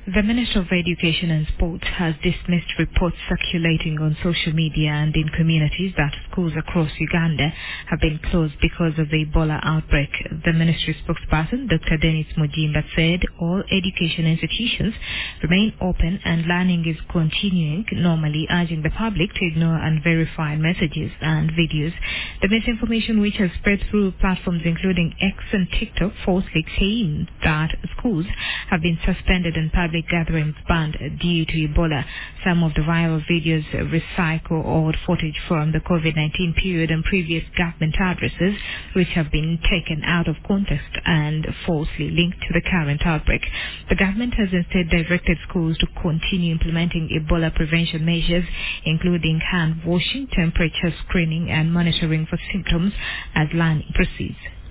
The Minister of Education and Sports has dismissed reports circulating on social media and in communities that schools across Uganda have been closed because of the Ebola outbreak. The ministry spokesperson, Dr. Dennis Mujimba, said all education institutions remain open and learning is continuing normally, urging the public to ignore unverified messages and videos. The misinformation, which has spread through platforms including X and TikTok, falsely claimed that schools have been suspended and public gatherings banned due to Ebola. Some of the viral videos recycle old footage from the COVID-19 period and previous government addresses, which have been taken out of context and falsely linked to the current outbreak. The government has instead directed schools to continue implementing Ebola prevention measures, including hand washing, temperature screening, and monitoring for symptoms as learning proceeds.